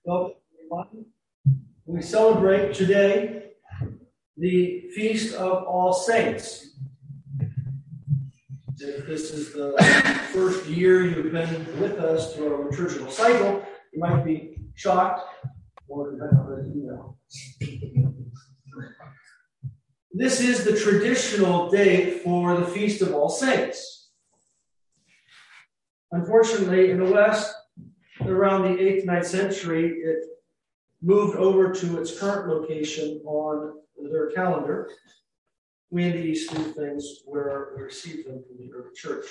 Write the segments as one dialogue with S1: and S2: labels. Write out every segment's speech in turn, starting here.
S1: Welcome, everyone. We celebrate today the Feast of All Saints. If this is the first year you've been with us through our liturgical cycle, you might be shocked, or you might not already know. This is the traditional date for the Feast of All Saints. Unfortunately, in the West, around the 8th, 9th century, it moved over to its current location on their calendar. We in the East do things where we receive them from the early church.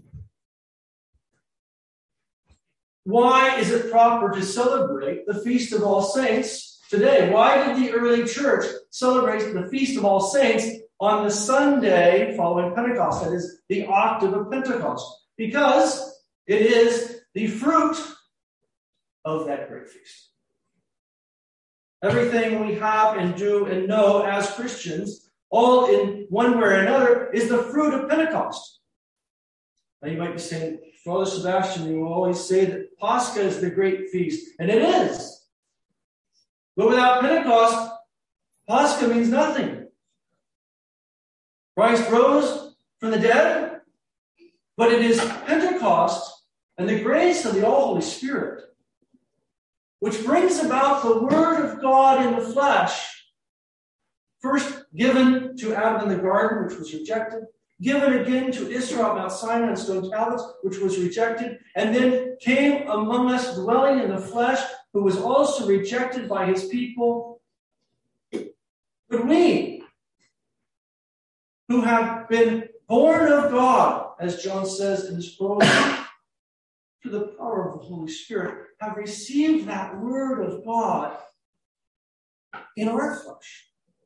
S1: Why is it proper to celebrate the Feast of All Saints today? Why did the early church celebrate the Feast of All Saints on the Sunday following Pentecost? That is the octave of Pentecost. Because it is the fruit of that great feast. Everything we have and do and know as Christians, all in one way or another, is the fruit of Pentecost. Now you might be saying, Father Sebastian, you always say that Pascha is the great feast, and it is. But without Pentecost, Pascha means nothing. Christ rose from the dead, but it is Pentecost and the grace of the All-Holy Spirit which brings about the Word of God in the flesh, first given to Adam in the garden, which was rejected, given again to Israel at Mount Sinai and stone tablets, which was rejected, and then came among us dwelling in the flesh, who was also rejected by his people. But we, who have been born of God, as John says in his prologue, through the power of the Holy Spirit, have received that Word of God in our flesh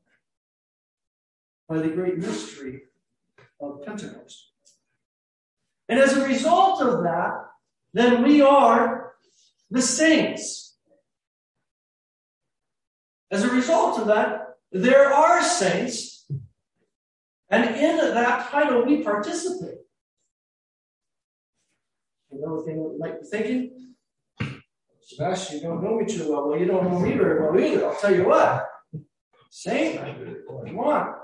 S1: by the great mystery of Pentecost. And as a result of that, then we are the saints. As a result of that, there are saints, and in that title we participate. Another thing that you might be thinking, Sebastian, you don't know me too well. Well, you don't know me very well either. I'll tell you what. Saint, come on.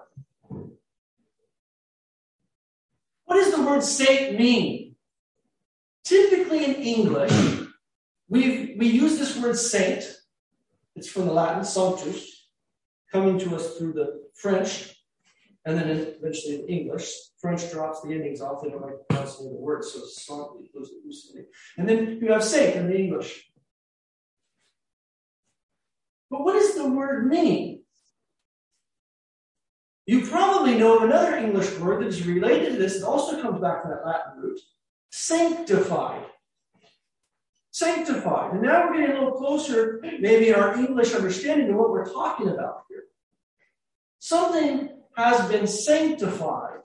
S1: What does the word saint mean? Typically in English, we use this word saint. It's from the Latin sanctus, coming to us through the French, and then eventually in English. French drops the endings off. They don't like pronouncing the words, so saint goes loosely. And then you have saint in the English. But what does the word mean? You probably know of another English word that is related to this. It also comes back from that Latin root. Sanctified. Sanctified. And now we're getting a little closer, maybe in our English understanding, to what we're talking about here. Something has been sanctified.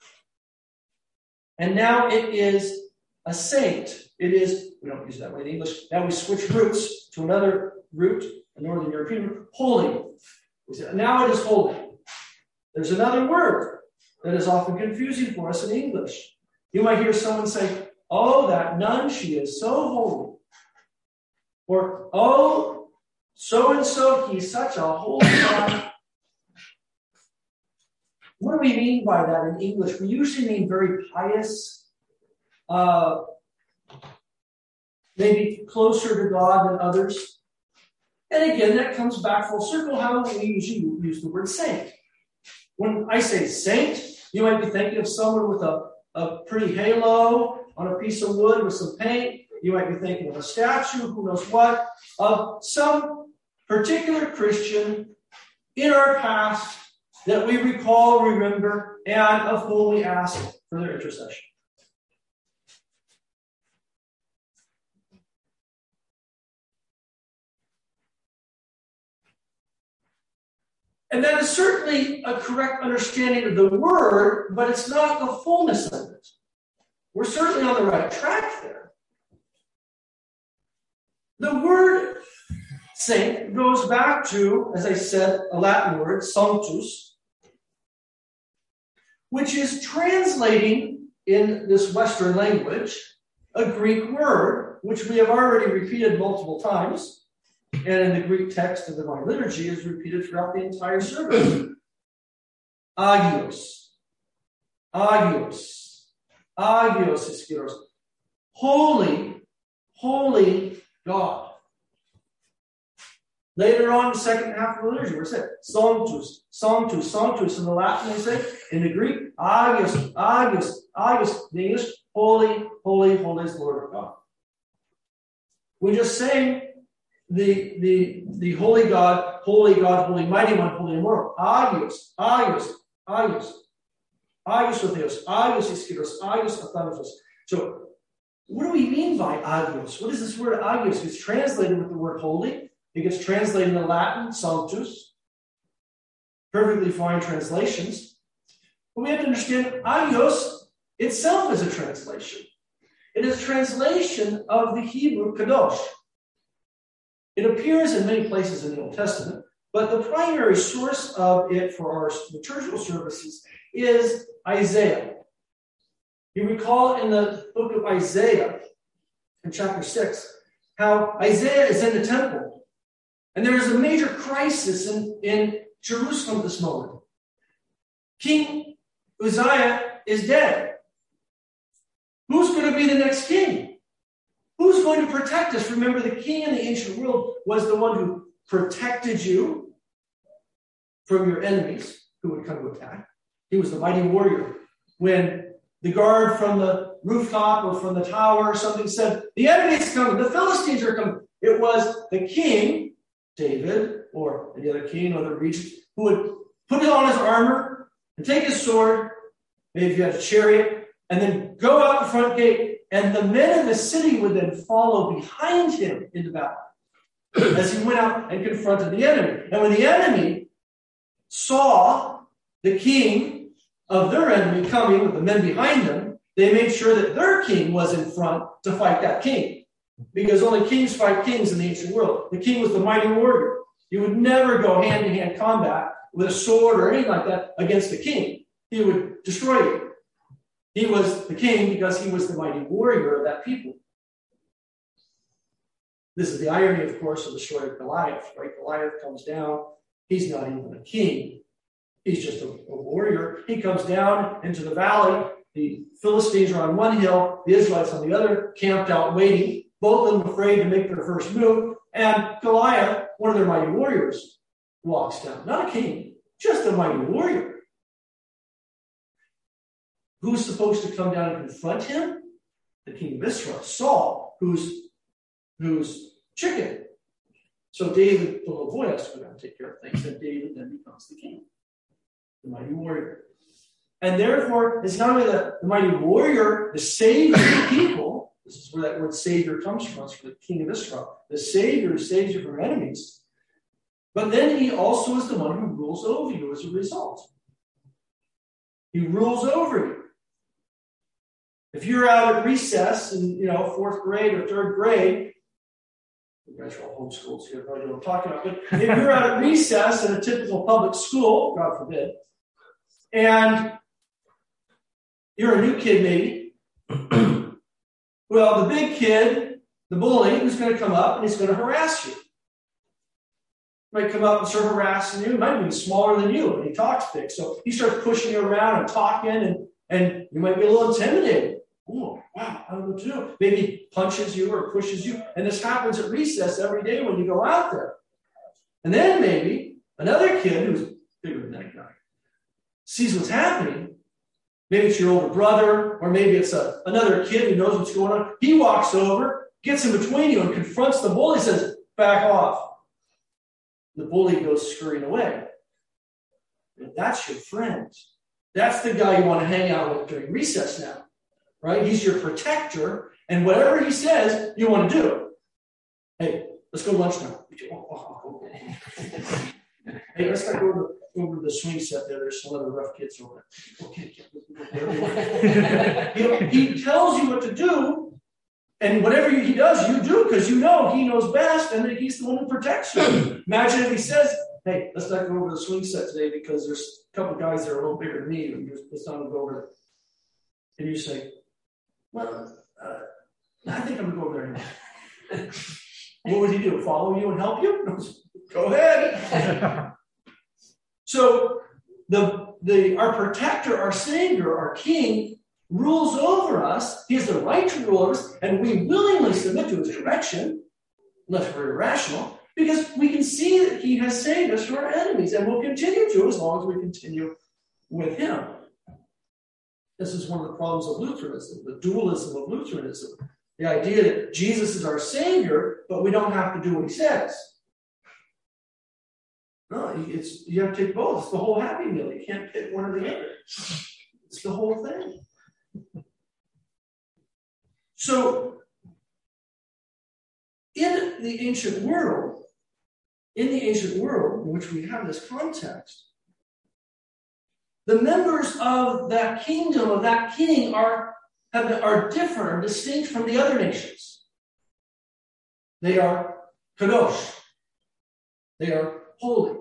S1: And now it is a saint. It is, we don't use that way in English. Now we switch roots to another root, a Northern European root, holy. We say, now it is holy. There's another word that is often confusing for us in English. You might hear someone say, oh, that nun, she is so holy. Or, oh, so-and-so, he's such a holy guy. What do we mean by that in English? We usually mean very pious, maybe closer to God than others. And again, that comes back full circle. How do we usually use the word saint? When I say saint, you might be thinking of someone with a pretty halo on a piece of wood with some paint. You might be thinking of a statue, who knows what, of some particular Christian in our past that we recall, remember, and of whom we ask for their intercession. And that is certainly a correct understanding of the word, but it's not the fullness of it. We're certainly on the right track there. The word saint goes back to, as I said, a Latin word, sanctus, which is translating in this Western language a Greek word, which we have already repeated multiple times, And in the Greek text of the Divine Liturgy is repeated throughout the entire service. Agios. Agios. Agios Iskiros. Holy, holy God. Later on, the second half of the liturgy, we're saying Sanctus, Sanctus, Sanctus in the Latin, they say. In the Greek, Agios, Agios, Agios. In the English, holy, holy, holy is the Lord of God. We just sang the holy God, holy mighty one, holy immortal. Agios, Agios, Agios. Agios o Deus, Agios Iskiros, Agios Athanatos. So, what do we mean by Agios? What is this word Agios? It's translated with the word holy. It gets translated in the Latin, Sanctus. Perfectly fine translations. But we have to understand Agios itself is a translation. It is a translation of the Hebrew Kadosh. It appears in many places in the Old Testament, but the primary source of it for our liturgical services is Isaiah. You recall in the book of Isaiah, in chapter 6, how Isaiah is in the temple. And there is a major crisis in Jerusalem at this moment. King Uzziah is dead. Who's going to be the next king? Who's going to protect us? Remember, the king in the ancient world was the one who protected you from your enemies who would come to attack. He was the mighty warrior. When the guard from the rooftop or from the tower or something said, the enemy's coming, the Philistines are coming, it was the king, David, or any other king or the regent, who would put on his armor and take his sword, maybe if you had a chariot, and then go out the front gate, and the men in the city would then follow behind him into battle as he went out and confronted the enemy. And when the enemy saw the king of their enemy coming with the men behind them, they made sure that their king was in front to fight that king. Because only kings fight kings in the ancient world. The king was the mighty warrior. You would never go hand-to-hand combat with a sword or anything like that against the king. He would destroy you. He was the king because he was the mighty warrior of that people. This is the irony, of course, of the story of Goliath, right? Goliath comes down. He's not even a king. He's just a warrior. He comes down into the valley. The Philistines are on one hill, the Israelites on the other, camped out waiting, both of them afraid to make their first move. And Goliath, one of their mighty warriors, walks down. Not a king, just a mighty warrior. Who's supposed to come down and confront him? The king of Israel, Saul, who's chicken. So David, the little boy, has to go down and take care of things. And David then becomes the king, the mighty warrior. And therefore, it's not only the mighty warrior, the savior of the people. This is where that word savior comes from. It's from the king of Israel. The savior who saves you from enemies. But then he also is the one who rules over you as a result. He rules over you. If you're out at recess in, fourth grade or third grade, you guys are all homeschooled, so you have no idea what I'm talking about. But if you're out at recess in a typical public school, God forbid, and you're a new kid maybe, well, the big kid, the bully, who's going to come up and he's going to harass you. He might come up and start harassing you. He might be smaller than you, and he talks big. So he starts pushing you around and talking, and you might be a little intimidated. Oh, wow, I don't know what to do. Maybe he punches you or pushes you. And this happens at recess every day when you go out there. And then maybe another kid who's bigger than that guy sees what's happening. Maybe it's your older brother, or maybe it's another kid who knows what's going on. He walks over, gets in between you, and confronts the bully, says, back off. The bully goes scurrying away. And that's your friend. That's the guy you want to hang out with during recess now. Right? He's your protector, and whatever he says, you want to do. Hey, let's go to lunch now. Hey, let's not go over to the swing set there. There's some other rough kids over there. He tells you what to do, and whatever he does, you do, because you know he knows best, and that he's the one who protects you. Imagine if he says, hey, let's not go over to the swing set today because there's a couple guys that are a little bigger than me, and let's not go over there. And you say, well, I think I'm going to go over there anyway. What would he do? Follow you and help you? Go ahead. So our protector, our savior, our king rules over us. He has the right to rule over us, and we willingly submit to his direction, unless we're irrational, because we can see that he has saved us from our enemies, and will continue to as long as we continue with him. This is one of the problems of Lutheranism, the dualism of Lutheranism. The idea that Jesus is our Savior, but we don't have to do what he says. No, you have to take both. It's the whole Happy Meal. You can't pick one or the other. It's the whole thing. So, in the ancient world, in which we have this context, the members of that kingdom, of that king, are different, are distinct from the other nations. They are kadosh. They are holy.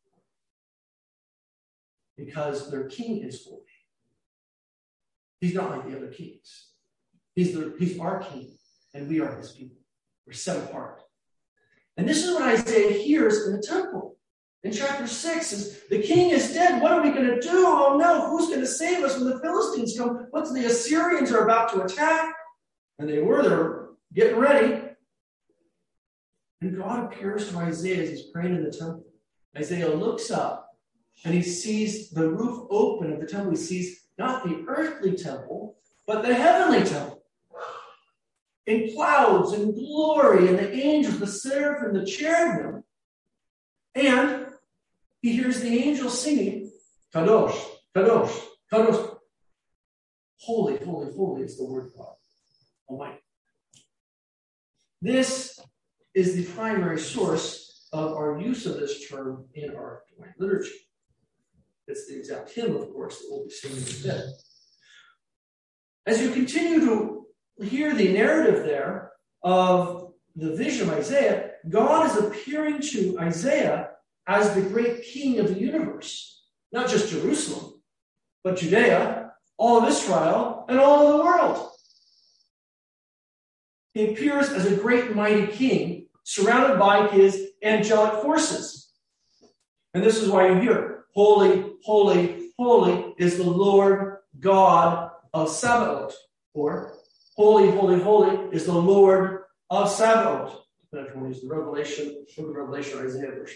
S1: Because their king is holy. He's not like the other kings. He's our king, and we are his people. We're set apart. And this is what Isaiah hears in the temple. In chapter 6 is, the king is dead. What are we going to do? Oh no, who's going to save us when the Philistines come? What's the Assyrians are about to attack? And they're getting ready. And God appears to Isaiah as he's praying in the temple. Isaiah looks up and he sees the roof open of the temple. He sees not the earthly temple, but the heavenly temple. In clouds and glory, and the angels, the seraphim, the cherubim. And he hears the angels singing, Kadosh, Kadosh, Kadosh. Holy, holy, holy is the word of God Almighty. This is the primary source of our use of this term in our divine liturgy. It's the exact hymn, of course, that we'll be singing in a bit. As you continue to hear the narrative there of the vision of Isaiah, God is appearing to Isaiah as the great king of the universe. Not just Jerusalem, but Judea, all of Israel, and all of the world. He appears as a great mighty king surrounded by his angelic forces. And this is why you hear, holy, holy, holy is the Lord God of Sabaoth. Or, holy, holy, holy is the Lord of Sabaoth. If you want to use the Revelation, book of Revelation, or Isaiah version.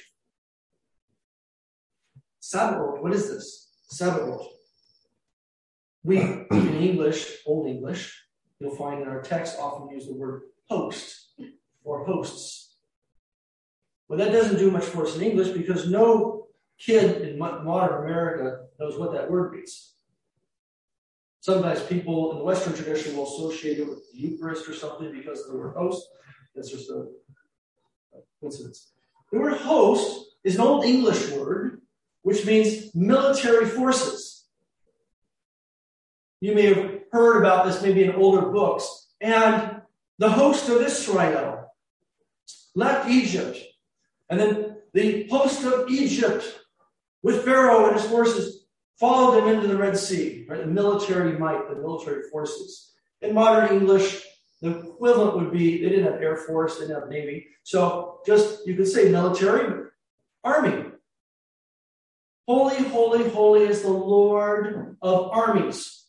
S1: Sabaoth, what is this? Sabaoth. We, in English, Old English, you'll find in our text often use the word host or hosts. Well, that doesn't do much for us in English because no kid in modern America knows what that word means. Sometimes people in the Western tradition will associate it with the Eucharist or something because of the word host. That's just a coincidence. The word host is an Old English word which means military forces. You may have heard about this maybe in older books. And the host of Israel left Egypt. And then the host of Egypt with Pharaoh and his forces followed him into the Red Sea. Right? The military might, the military forces. In modern English, the equivalent would be, they didn't have Air Force, they didn't have Navy. So just, you could say military, army. Holy, holy, holy is the Lord of armies.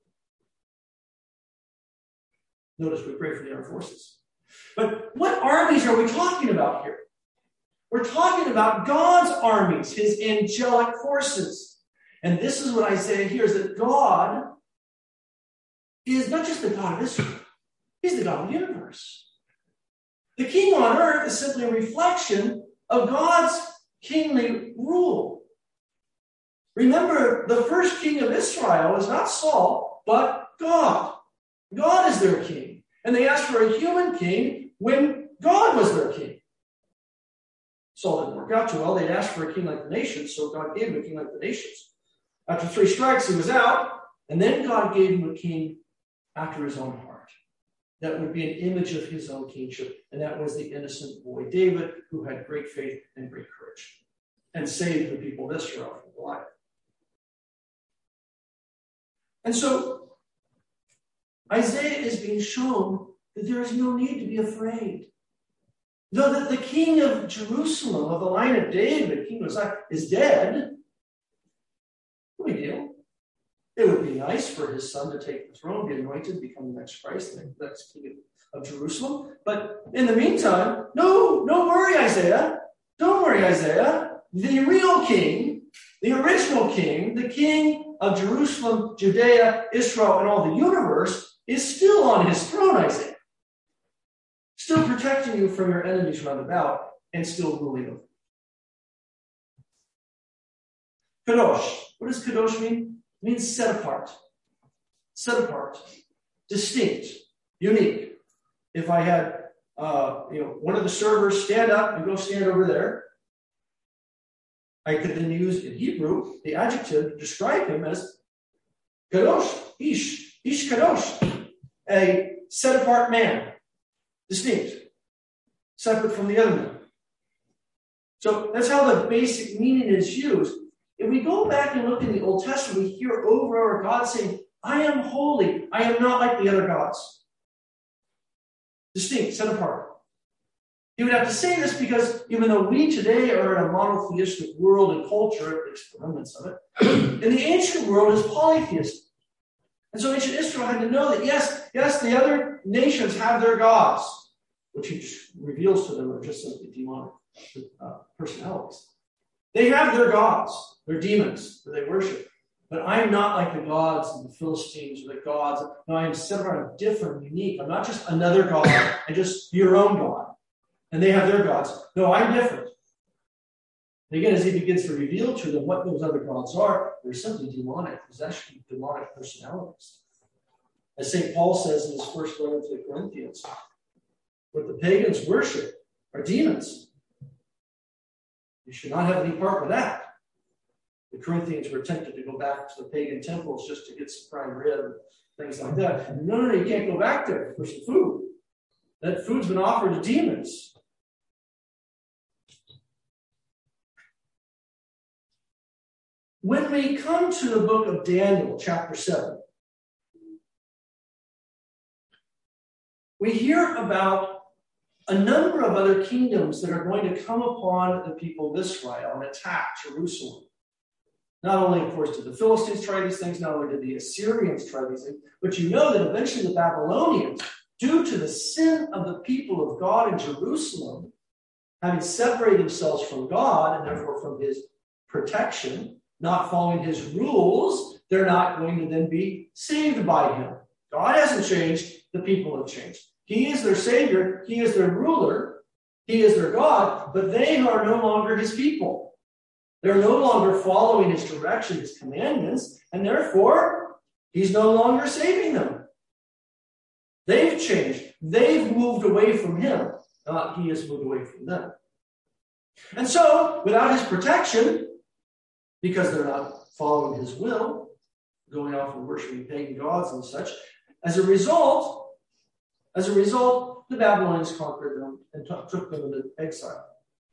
S1: Notice we pray for the armed forces. But what armies are we talking about here? We're talking about God's armies, his angelic forces. And this is what Isaiah hears, that God is not just the God of Israel, he's the God of the universe. The king on earth is simply a reflection of God's kingly rule. Remember, the first king of Israel was not Saul, but God. God is their king. And they asked for a human king when God was their king. Saul didn't work out too well. They'd asked for a king like the nations, so God gave him a king like the nations. After 3 strikes, he was out, and then God gave him a king after his own heart. That would be an image of his own kingship, and that was the innocent boy David, who had great faith and great courage, and saved the people of Israel from Goliath. And so, Isaiah is being shown that there is no need to be afraid. Though that the king of Jerusalem, of the line of David, king of Zion, is dead, no big deal. It would be nice for his son to take the throne, be anointed, become the next Christ, the next king of Jerusalem. But in the meantime, no, don't worry, Isaiah. Don't worry, Isaiah. The real king, the original king, the king of Jerusalem, Judea, Israel, and all the universe is still on his throne, Isaiah. Still protecting you from your enemies round about and still ruling over you. Kadosh. What does Kadosh mean? It means set apart. Set apart. Distinct. Unique. If I had one of the servers stand up and go stand over there, I could then use in Hebrew the adjective to describe him as Kadosh, Ish Kadosh, a set apart man, distinct, separate from the other man. So that's how the basic meaning is used. If we go back and look in the Old Testament, we hear over and over God saying, I am holy, I am not like the other gods. Distinct, set apart. He would have to say this because even though we today are in a monotheistic world and culture, at least remnants of it, in the ancient world is polytheistic. And so ancient Israel had to know that yes, the other nations have their gods, which he reveals to them are just simply demonic personalities. They have their gods, their demons that they worship. But I'm not like the gods of the Philistines or the gods. No, I am set apart, I'm different, unique. I'm not just another god, I'm just your own God. And they have their gods. No, I'm different. And again, as he begins to reveal to them what those other gods are, they're simply demonic possession, demonic personalities. As St. Paul says in his first letter to the Corinthians, what the pagans worship are demons. You should not have any part with that. The Corinthians were tempted to go back to the pagan temples just to get some prime rib and things like that. No, you can't go back there for some food. That food's been offered to demons. When we come to the book of Daniel, chapter 7, we hear about a number of other kingdoms that are going to come upon the people of Israel and attack Jerusalem. Not only, of course, did the Philistines try these things, not only did the Assyrians try these things, but you know that eventually the Babylonians, due to the sin of the people of God in Jerusalem, having separated themselves from God and therefore from his protection, not following his rules, they're not going to then be saved by him. God hasn't changed, the people have changed. He is their Savior, he is their ruler, he is their God, but they are no longer his people. They're no longer following his direction, his commandments, and therefore, he's no longer saving them. They've changed. They've moved away from him, not he has moved away from them. And so, without his protection, because they're not following his will, going off and worshiping pagan gods and such, as a result, the Babylonians conquered them and took them into exile.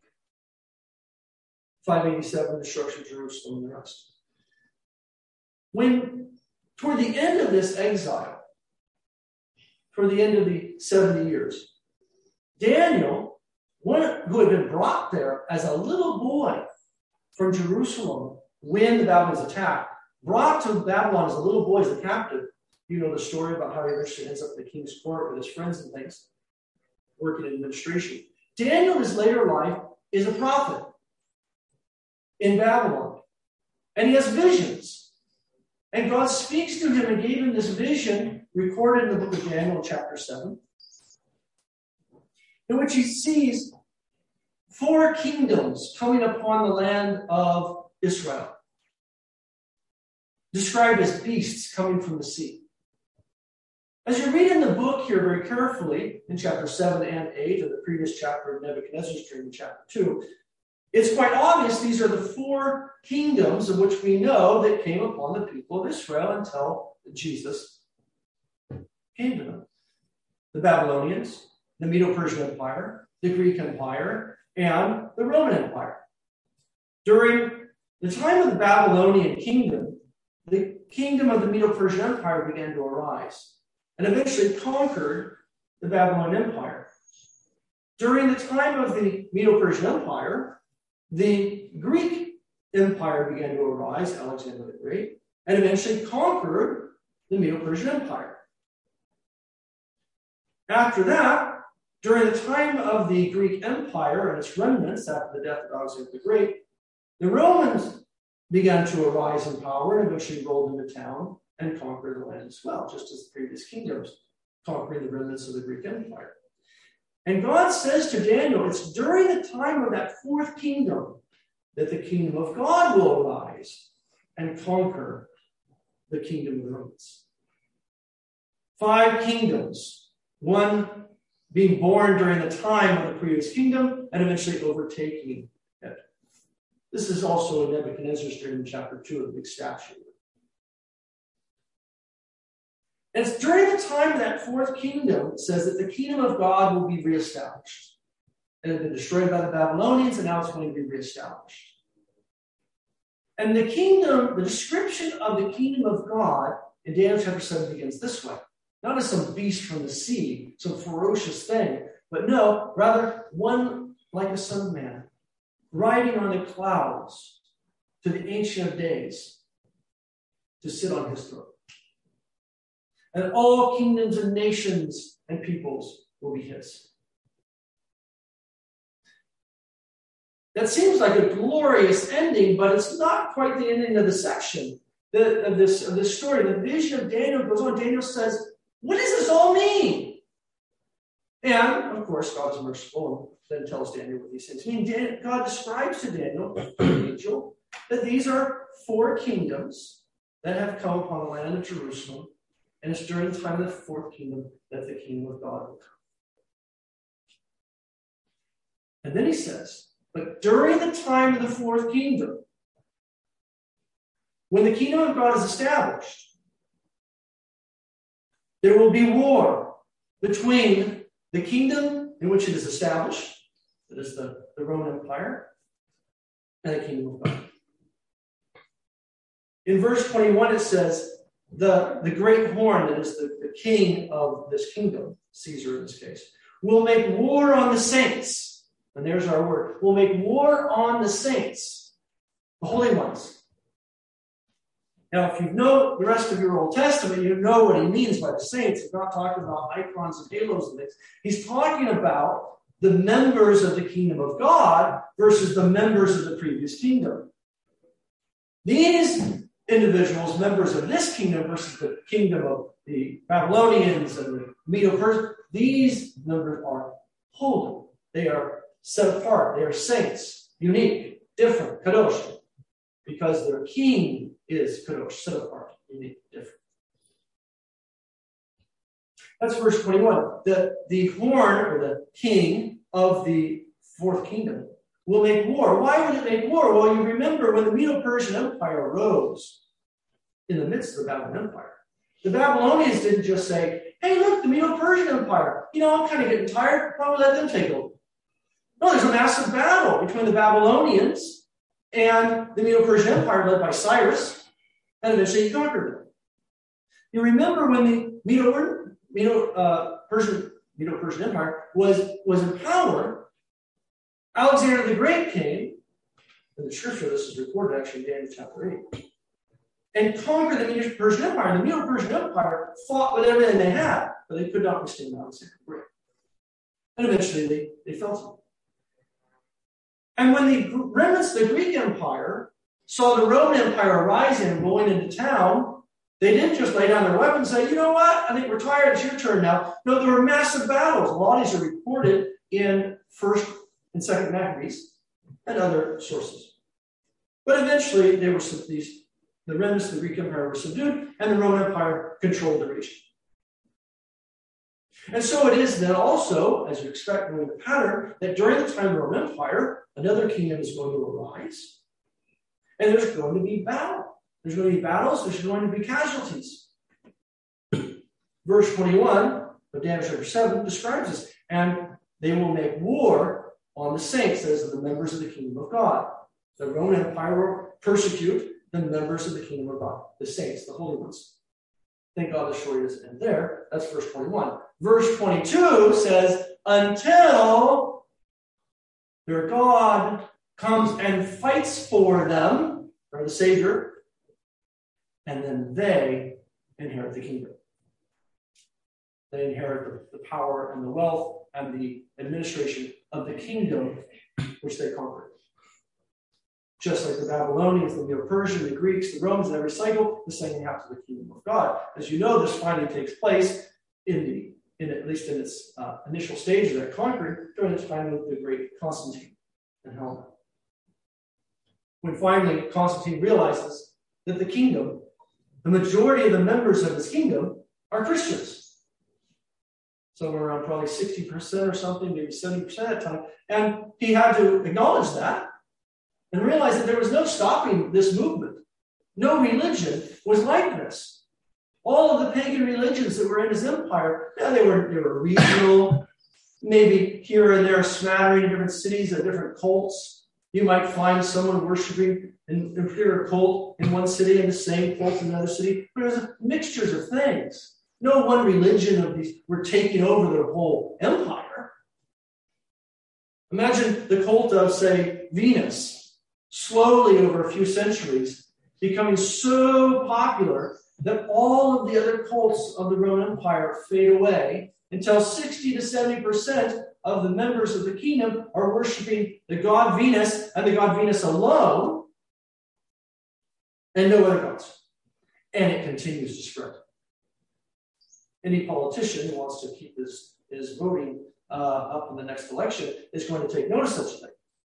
S1: 587, destruction of Jerusalem and the rest. When, toward the end of this exile, toward the end of the 70 years, Daniel, one who had been brought there as a little boy from Jerusalem when the Babylonians attacked, brought to Babylon as a little boy, as a captive. You know the story about how he eventually ends up in the king's court with his friends and things, working in administration. Daniel, in his later life, is a prophet in Babylon. And he has visions. And God speaks to him and gave him this vision recorded in the book of Daniel, chapter 7, in which he sees 4 kingdoms coming upon the land of Israel, described as beasts coming from the sea. As you read in the book here very carefully, in chapter 7 and 8 of the previous chapter of Nebuchadnezzar's dream in chapter 2, it's quite obvious these are the 4 kingdoms of which we know that came upon the people of Israel until Jesus came to them. The Babylonians, the Medo-Persian Empire, the Greek Empire, and the Roman Empire. During the time of the Babylonian kingdom, the kingdom of the Medo-Persian Empire began to arise and eventually conquered the Babylonian Empire. during the time of the Medo-Persian Empire, the Greek Empire began to arise, Alexander the Great, and eventually conquered the Medo-Persian Empire. After that, during the time of the Greek Empire and its remnants after the death of Alexander the Great, the Romans began to arise in power and eventually rolled into town and conquered the land as well, just as the previous kingdoms, conquering the remnants of the Greek Empire. And God says to Daniel, it's during the time of that fourth kingdom that the kingdom of God will arise and conquer the kingdom of the Romans. 5 kingdoms, one being born during the time of the previous kingdom and eventually overtaking it. This is also in Nebuchadnezzar's dream in chapter 2 of the big statue. And it's during the time of that fourth kingdom, it says that the kingdom of God will be reestablished. It had been destroyed by the Babylonians, and now it's going to be reestablished. And the kingdom, the description of the kingdom of God in Daniel chapter 7 begins this way. Not as some beast from the sea, some ferocious thing, but no, rather one like a son of man, riding on the clouds to the Ancient of Days to sit on his throne. And all kingdoms and nations and peoples will be his. That seems like a glorious ending, but it's not quite the ending of the section of this story. The vision of Daniel goes on. Daniel says, what does this all mean? And, of course, God is merciful and then tells Daniel what these things mean. God describes to Daniel, the angel, that these are 4 kingdoms that have come upon the land of Jerusalem, and it's during the time of the fourth kingdom that the kingdom of God will come. And then he says, but during the time of the fourth kingdom, when the kingdom of God is established, there will be war between the kingdom in which it is established, that is the Roman Empire, and the kingdom of God. In verse 21, it says, the great horn, that is the king of this kingdom, Caesar in this case, will make war on the saints. And there's our word. Will make war on the saints, the holy ones. Now, if you know the rest of your Old Testament, you know what he means by the saints. He's not talking about icons and halos and things. He's talking about the members of the kingdom of God versus the members of the previous kingdom. These individuals, members of this kingdom versus the kingdom of the Babylonians and the Medo-Persians, these members are holy. They are set apart. They are saints, unique, different, kadosh, because their king is kadosh, set apart, unique, different. That's verse 21. The horn, or the king of the fourth kingdom, will make war. Why would it make war? Well, you remember when the Medo-Persian Empire arose in the midst of the Babylonian Empire, the Babylonians didn't just say, hey, look, the Medo-Persian Empire, I'm kind of getting tired, probably let them take over. No, there's a massive battle between the Babylonians and the Medo-Persian Empire led by Cyrus, and eventually he conquered them. You remember when the Medo-Persian Empire was in power, Alexander the Great came, in the scripture this is recorded actually in Daniel chapter 8, and conquered the Medo-Persian Empire. The Medo-Persian Empire fought with everything they had, but they could not withstand Alexander the Great. And eventually they fell to him. And when the remnants of the Greek Empire saw the Roman Empire arising and rolling into town, they didn't just lay down their weapons and say, you know what, I think we're tired, it's your turn now. No, there were massive battles. A lot of these are recorded in 1st and 2nd Maccabees and other sources. But eventually the remnants of the Greek Empire were subdued, and the Roman Empire controlled the region. And so it is then also, as you expect from the pattern, that during the time of the Roman Empire, another kingdom is going to arise, and there's going to be battle. There's going to be battles, there's going to be casualties. Verse 21 of Daniel chapter 7 describes this, and they will make war on the saints, that is, the members of the kingdom of God. The Roman Empire will persecute the members of the kingdom of God, the saints, the holy ones. Thank God the story doesn't end there. That's verse 21. Verse 22 says until their God comes and fights for them, or the Savior, and then they inherit the kingdom. They inherit the power and the wealth and the administration of the kingdom which they conquered. Just like the Babylonians, the Neo-Persian, the Greeks, the Romans, in every cycle, the same happens to the kingdom of God. As you know, this finally takes place at least in its initial stage of that conquering during the time of the great Constantine and Helena. When finally Constantine realizes that the kingdom, the majority of the members of his kingdom, are Christians. Somewhere around probably 60% or something, maybe 70% at the time. And he had to acknowledge that and realize that there was no stopping this movement. No religion was like this. All of the pagan religions that were in his empire, they were regional, maybe here and there a smattering of different cities or different cults. You might find someone worshiping in a particular cult in one city and the same cult in another city. But it was mixtures of things. No one religion of these were taking over the whole empire. Imagine the cult of, say, Venus, slowly over a few centuries, becoming so popular that all of the other cults of the Roman Empire fade away until 60 to 70% of the members of the kingdom are worshiping the god Venus and the god Venus alone and no other gods. And it continues to spread. Any politician who wants to keep his voting up in the next election is going to take notice of such a thing.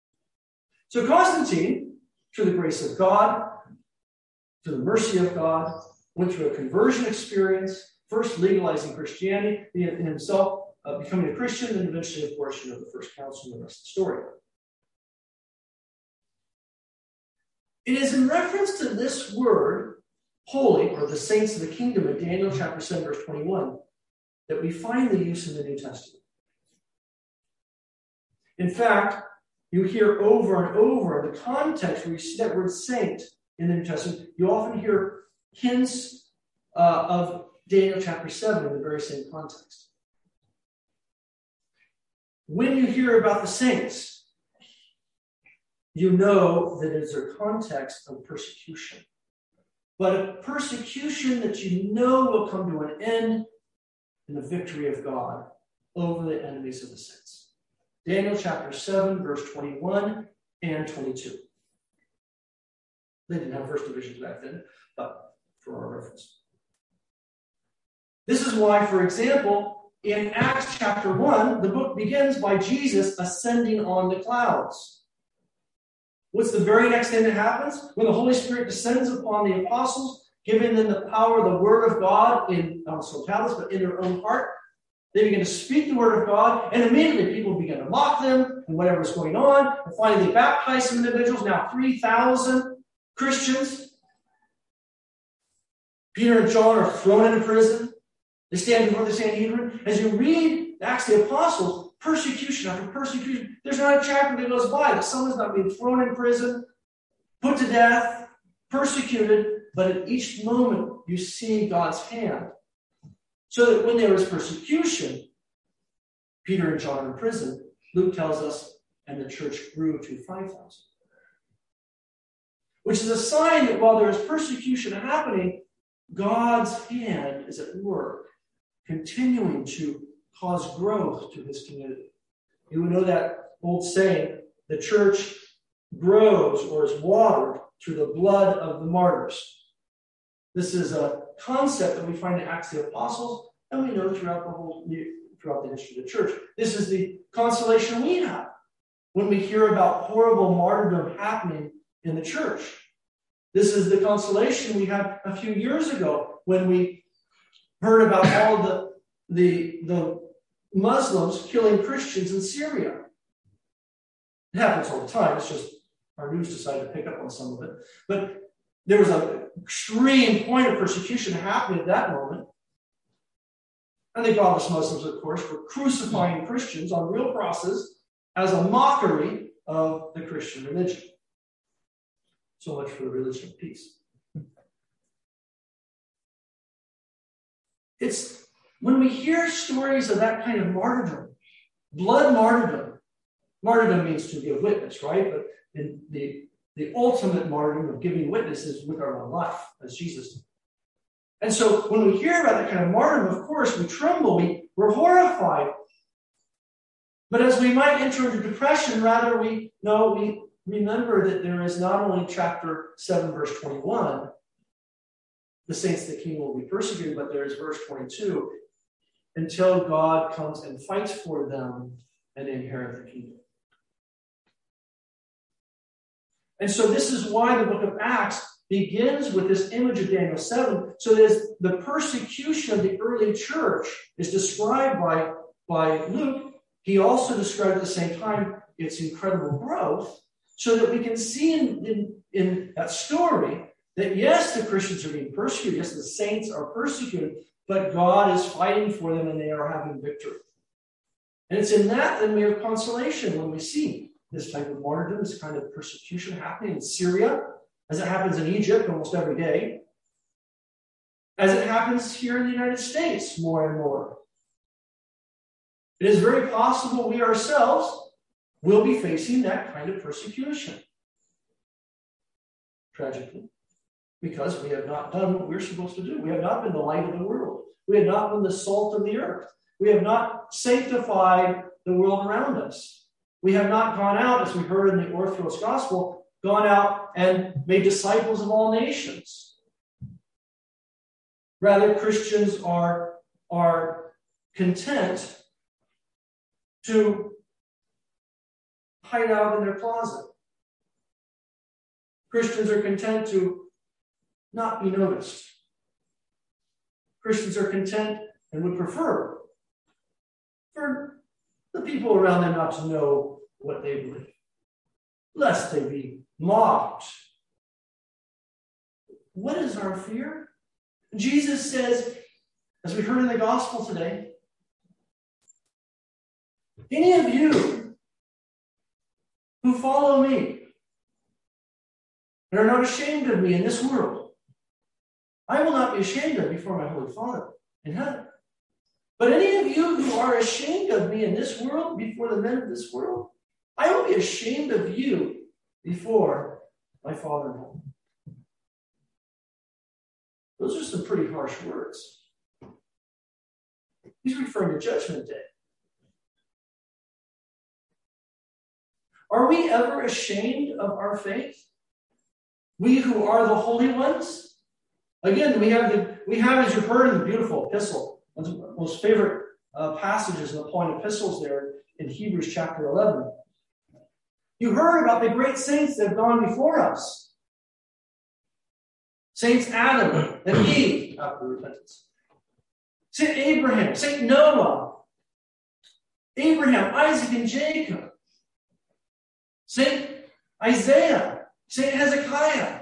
S1: So Constantine, through the grace of God, through the mercy of God, went through a conversion experience, first legalizing Christianity in himself, becoming a Christian, and eventually a portion of the First Council and the rest of the story. It is in reference to this word, holy, or the saints of the kingdom in Daniel chapter 7, verse 21, that we find the use in the New Testament. In fact, you hear over and over the context where you see that word saint in the New Testament, you often hear hints of Daniel chapter 7 in the very same context. When you hear about the saints, you know that it's a context of persecution. But a persecution that you know will come to an end in the victory of God over the enemies of the saints. Daniel chapter 7, verse 21 and 22. They didn't have first divisions back then, but for our reference. This is why, for example, in Acts chapter 1, the book begins by Jesus ascending on the clouds. What's the very next thing that happens? When the Holy Spirit descends upon the apostles, giving them the power of the Word of God in not on tablets, but in their own heart, they begin to speak the Word of God, and immediately people begin to mock them and whatever's going on. And finally, they baptize some individuals, now 3,000 Christians. Peter and John are thrown into prison. They stand before the Sanhedrin. As you read Acts of the Apostles, persecution after persecution, there's not a chapter that goes by that someone's not being thrown in prison, put to death, persecuted, but at each moment you see God's hand. So that when there was persecution, Peter and John are in prison, Luke tells us, and the church grew to 5,000. Which is a sign that while there is persecution happening, God's hand is at work, continuing to cause growth to his community. You know that old saying, the church grows or is watered through the blood of the martyrs. This is a concept that we find in Acts of the Apostles, and we know throughout the history of the church. This is the consolation we have when we hear about horrible martyrdom happening in the church. This is the consolation we had a few years ago when we heard about all the Muslims killing Christians in Syria. It happens all the time. It's just our news decided to pick up on some of it. But there was an extreme point of persecution happening at that moment. And the godless Muslims, of course, were crucifying Christians on real crosses as a mockery of the Christian religion. So much for the religion of peace. It's when we hear stories of that kind of martyrdom, blood martyrdom. Martyrdom means to give witness, right? But in the ultimate martyrdom of giving witness is with our own life, as Jesus did. And so when we hear about that kind of martyrdom, of course, we tremble, we're horrified. But as we might enter into depression, rather we remember that there is not only chapter 7, verse 21, the saints of the king will be persecuted, but there is verse 22, until God comes and fights for them and inherit the kingdom. And so this is why the book of Acts begins with this image of Daniel 7. So there's the persecution of the early church is described by Luke. He also described at the same time its incredible growth, so that we can see in that story that yes, the Christians are being persecuted, yes, the saints are persecuted, but God is fighting for them and they are having victory. And it's in that we have consolation when we see this type of martyrdom, this kind of persecution happening in Syria, as it happens in Egypt almost every day, as it happens here in the United States more and more. It is very possible we ourselves will be facing that kind of persecution. Tragically, because we have not done what we're supposed to do. We have not been the light of the world. We have not been the salt of the earth. We have not sanctified the world around us. We have not gone out, as we heard in the Orthros Gospel, gone out and made disciples of all nations. Rather, Christians are content to hide out in their closet. Christians are content to not be noticed. Christians are content and would prefer for the people around them not to know what they believe, lest they be mocked. What is our fear? Jesus says, as we heard in the gospel today, any of you who follow me and are not ashamed of me in this world, I will not be ashamed of before my Holy Father in heaven. But any of you who are ashamed of me in this world, before the men of this world, I will be ashamed of you before my Father in heaven. Those are some pretty harsh words. He's referring to Judgment Day. Are we ever ashamed of our faith? We who are the holy ones? Again, we have, as you've heard in the beautiful epistle, one of the most favorite passages in the Pauline epistles there in Hebrews chapter 11. You heard about the great saints that have gone before us. Saints Adam and Eve after repentance. Saint Abraham, Saint Noah, Abraham, Isaac, and Jacob. Saint Isaiah, Saint Hezekiah.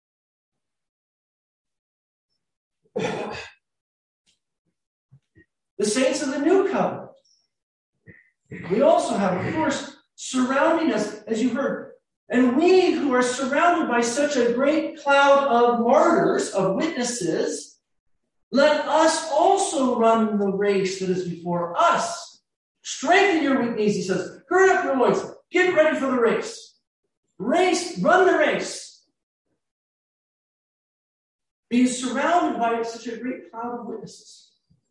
S1: The saints of the New Covenant. We also have, of course, surrounding us, as you heard. And we who are surrounded by such a great cloud of martyrs, of witnesses, let us also run the race that is before us. Strengthen your weak knees, he says. Gird up your loins. Get ready for the race. Run the race. Being surrounded by such a great cloud of witnesses.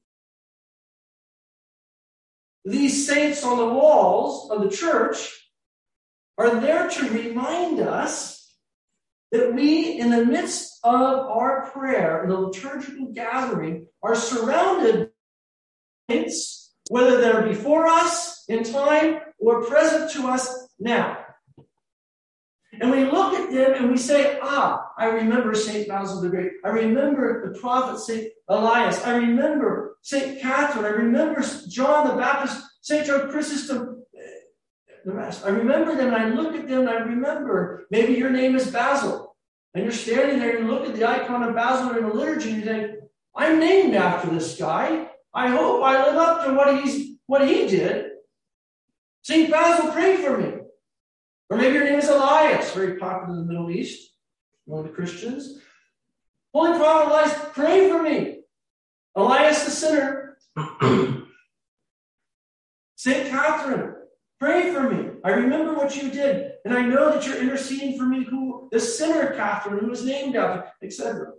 S1: These saints on the walls of the church are there to remind us that we, in the midst of our prayer, in the liturgical gathering, are surrounded by saints, whether they're before us in time or present to us now. And we look at them and we say, I remember St. Basil the Great. I remember the prophet St. Elias. I remember St. Catherine. I remember John the Baptist, St. John Chrysostom, the rest. I remember them and I look at them and I remember, maybe your name is Basil. And you're standing there and you look at the icon of Basil in the liturgy and you think, I'm named after this guy. I hope I live up to what he did. St. Basil, pray for me. Or maybe your name is Elias, very popular in the Middle East, among the Christians. Holy Prophet Elias, pray for me. Elias the sinner. St. Catherine, pray for me. I remember what you did, and I know that you're interceding for me, the sinner Catherine, who was named after, etc.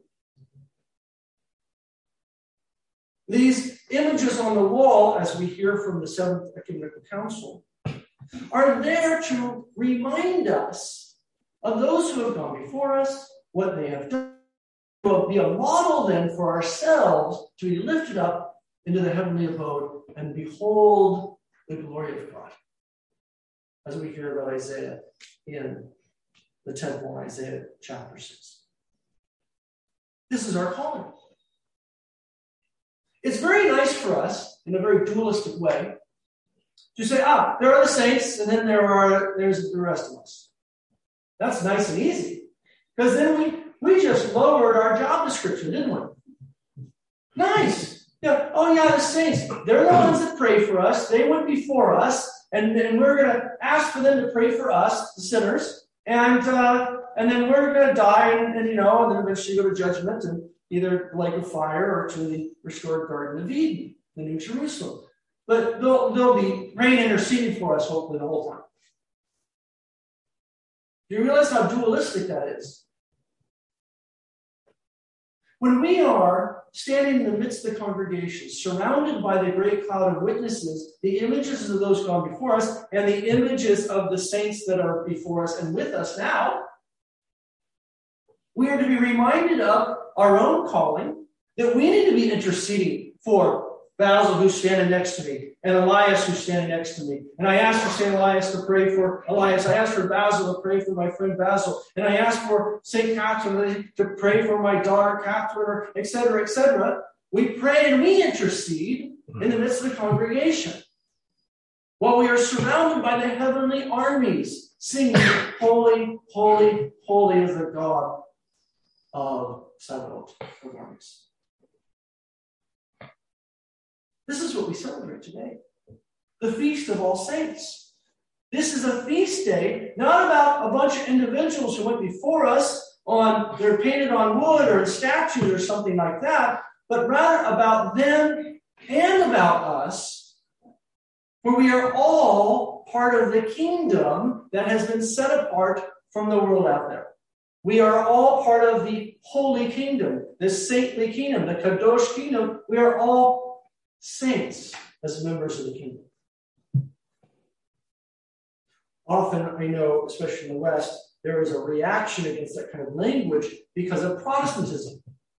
S1: These images on the wall, as we hear from the Seventh Ecumenical Council, are there to remind us of those who have gone before us, what they have done. It will be a model then for ourselves to be lifted up into the heavenly abode and behold the glory of God. As we hear about Isaiah in the temple, Isaiah chapter 6. This is our calling. It's very nice for us, in a very dualistic way, to say, there are the saints, and then there's the rest of us. That's nice and easy. Because then we just lowered our job description, didn't we? Nice. Yeah. Oh, yeah, the saints. They're the ones that pray for us. They went before us, and we're going to ask for them to pray for us, the sinners, and then we're going to die, and then eventually go to judgment, and either the lake of fire or to the restored Garden of Eden, the New Jerusalem. But they'll be praying and interceding for us, hopefully, the whole time. Do you realize how dualistic that is? When we are standing in the midst of the congregation, surrounded by the great cloud of witnesses, the images of those gone before us, and the images of the saints that are before us and with us now, we are to be reminded of our own calling, that we need to be interceding for Basil, who's standing next to me, and Elias, who's standing next to me. And I asked for St. Elias to pray for Elias. I asked for Basil to pray for my friend Basil. And I asked for St. Catherine to pray for my daughter Catherine, etc., etc. We pray and we intercede in the midst of the congregation, while we are surrounded by the heavenly armies, singing, Holy, holy, holy is the God of Sabaoth, of armies. This is what we celebrate today. The Feast of All Saints. This is a feast day, not about a bunch of individuals who went before us they're painted on wood or in statues or something like that, but rather about them and about us, where we are all part of the kingdom that has been set apart from the world out there. We are all part of the holy kingdom, the saintly kingdom, the Kadosh kingdom. We are all saints as members of the kingdom. Often, I know, especially in the West, there is a reaction against that kind of language because of Protestantism.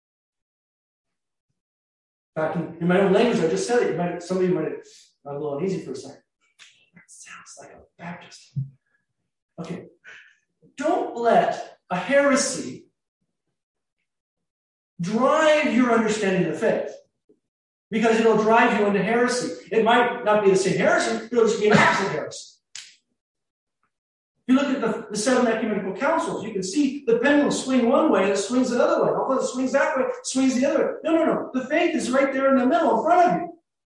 S1: In fact, in my own language, I just said it. Somebody might have gone a little uneasy for a second. That sounds like a Baptist. Okay. Don't let a heresy drive your understanding of the faith, because it'll drive you into heresy. It might not be the same heresy, it'll just be an opposite heresy. If you look at the seven ecumenical councils, you can see the pendulum swing one way and it swings another way. Although it swings that way, it swings the other way. No. The faith is right there in the middle, in front of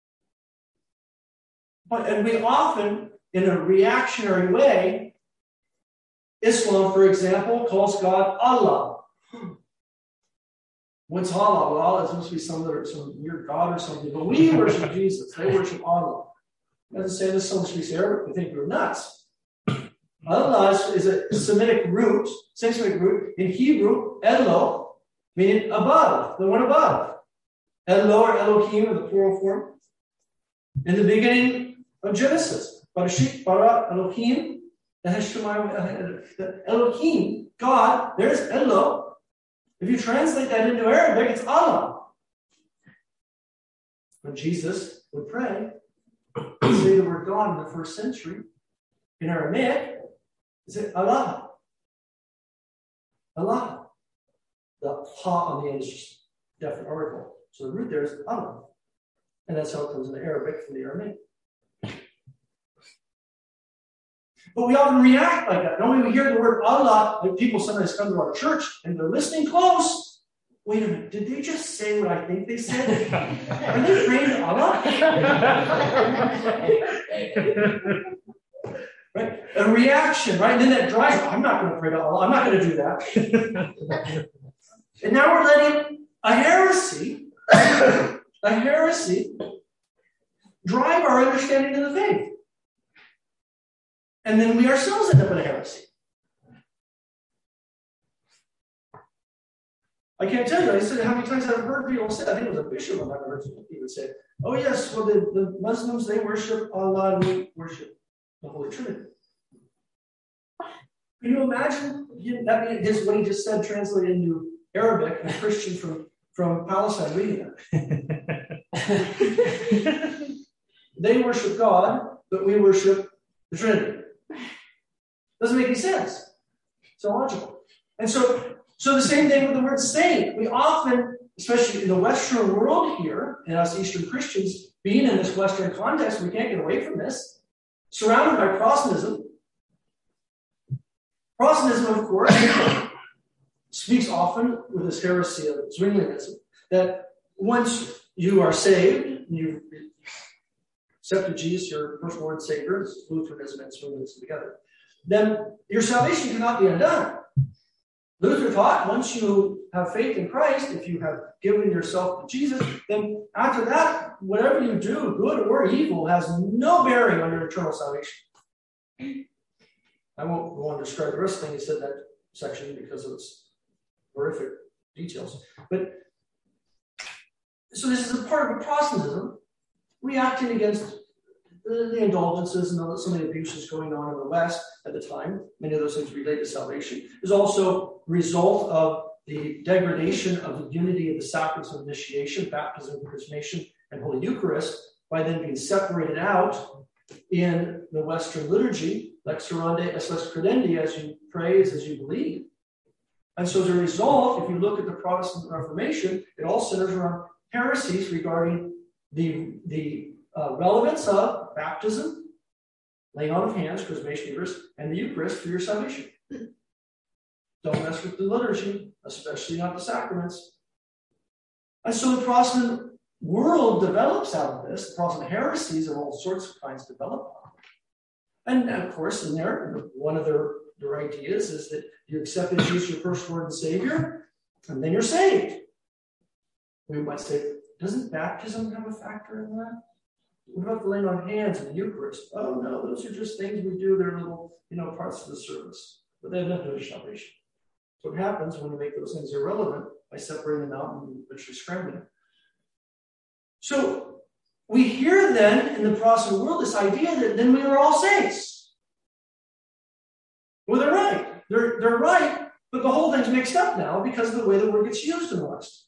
S1: you. And we often, in a reactionary way, Islam, for example, calls God Allah. What's Allah? Well, it's supposed to be some weird God or something. But we worship Jesus. They worship Allah. It doesn't say this so much speaks Arabic. We think we're nuts. Allah is a Semitic root, same Semitic root. In Hebrew, Elo, meaning above, the one above. Elo or Elohim, or the plural form. In the beginning of Genesis, Barashit bara Elohim, Elohim, God, there's Elo. If you translate that into Arabic, it's Allah. When Jesus would pray, he'd say the word God in the first century, in Aramaic, is it Allah? Allah. The ha on the end is just definite article. So the root there is Allah. And that's how it comes in Arabic from the Aramaic. But we often react like that. Don't we hear the word Allah, like people sometimes come to our church and they're listening close. Wait a minute, did they just say what I think they said? Are they praying to Allah? Right? A reaction, right? And then that drives, I'm not going to pray to Allah. I'm not going to do that. And now we're letting a heresy drive our understanding of the faith. And then we ourselves end up in a heresy. I can't tell you, I said how many times I've heard people say, I think it was a bishop I've heard people say, oh yes, well the Muslims, they worship Allah and we worship the Holy Trinity. Can you imagine what he just said translated into Arabic, and a Christian from Palestine reading it? They worship God, but we worship the Trinity. Doesn't make any sense. It's illogical. And so the same thing with the word saint. We often, especially in the Western world here, and us Eastern Christians, being in this Western context, we can't get away from this, surrounded by Protestantism. Protestantism, of course, speaks often with this heresy of Zwinglianism, that once you are saved, you've accepted Jesus, your personal Lord and Savior, Lutheranism and Zwinglianism together, then your salvation cannot be undone. Luther taught once you have faith in Christ, if you have given yourself to Jesus, then after that, whatever you do, good or evil, has no bearing on your eternal salvation. I won't go on to describe the rest of the thing. He said that section because of its horrific details. But so this is a part of Protestantism reacting against the indulgences and some of the abuses going on in the West at the time. Many of those things relate to salvation. Is also a result of the degradation of the unity of the sacraments of initiation, baptism, chrismation, and Holy Eucharist, by then being separated out in the Western liturgy, lex orandi es lex credendi, as you pray as you believe. And so as a result, if you look at the Protestant Reformation, it all centers around heresies regarding the relevance of baptism, laying on of hands, chrismation, Eucharist, and the Eucharist for your salvation. Don't mess with the liturgy, especially not the sacraments. And so the Protestant world develops out of this. The Protestant heresies of all sorts of kinds develop. And of course, in there, one of their ideas is that you accept Jesus, your first Lord and Savior, and then you're saved. We might say, doesn't baptism have a factor in that? What about the laying on hands and the Eucharist? Oh no, those are just things we do. They're little, parts of the service, but they have nothing to do with salvation. So what happens when you make those things irrelevant by separating them out and literally scrambling? So we hear then in the Protestant world this idea that then we are all saints. Well, they're right. They're right, but the whole thing's mixed up now because of the way the word gets used in the West.